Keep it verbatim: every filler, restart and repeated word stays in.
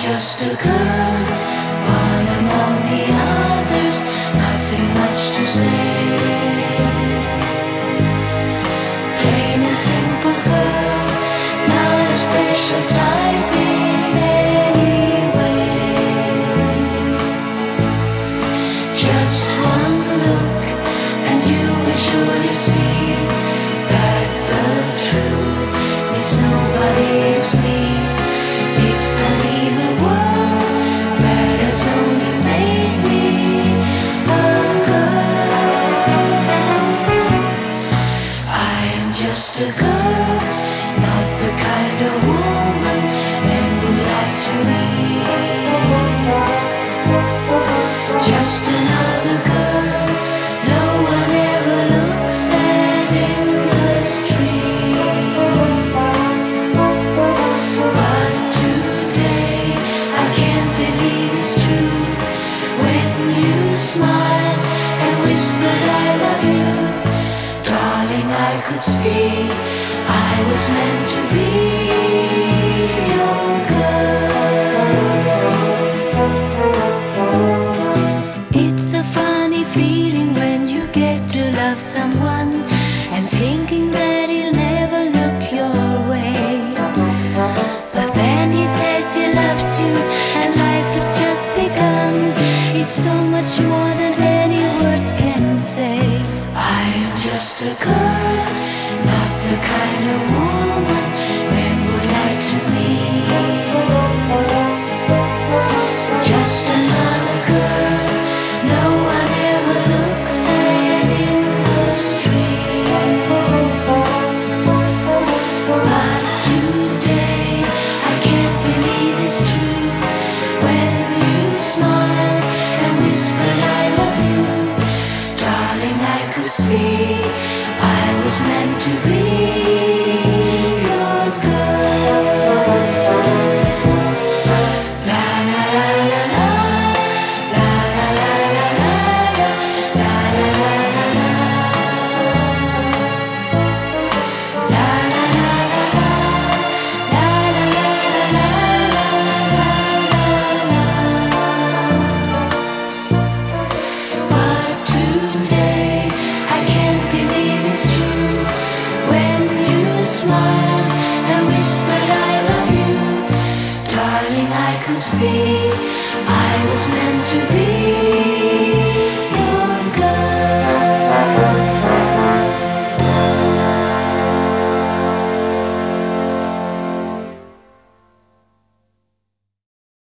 just a girl, one among the others, nothing much to say. Plain and simple girl, not a special type in any way. Just one look and you will surely see that the truth is nobody's me. It's an evil world that has only made me a girl. I am just a girl, not the kind of woman men would like to meet. Just another girl no one ever looks at in the street. But today I can't believe it's true when you smile and whispered I love you. Darling, I could see I was meant to be your girl. It's a funny feeling when you get to love someone and thinking that he'll never look your way. But then he says he loves you and life has just begun. It's so much more than any words can say. I am just a girl.